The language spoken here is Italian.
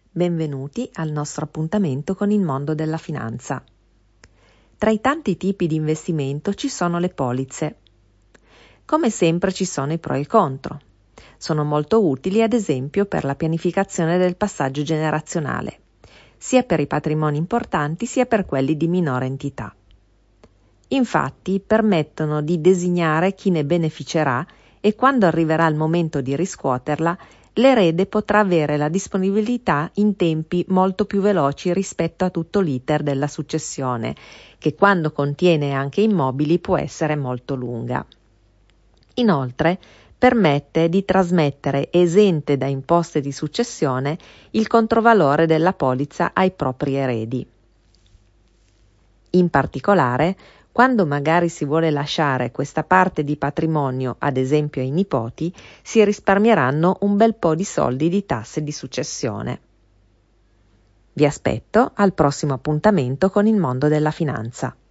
Benvenuti al nostro appuntamento con il mondo della finanza. Tra i tanti tipi di investimento ci sono le polizze. Come sempre ci sono i pro e i contro. Sono molto utili ad esempio per la pianificazione del passaggio generazionale, sia per i patrimoni importanti sia per quelli di minore entità. Infatti permettono di designare chi ne beneficerà e quando arriverà il momento di riscuoterla, l'erede potrà avere la disponibilità in tempi molto più veloci rispetto a tutto l'iter della successione, che quando contiene anche immobili può essere molto lunga. Inoltre, permette di trasmettere esente da imposte di successione il controvalore della polizza ai propri eredi. In particolare, quando magari si vuole lasciare questa parte di patrimonio, ad esempio ai nipoti, si risparmieranno un bel po' di soldi di tasse di successione. Vi aspetto al prossimo appuntamento con il mondo della finanza.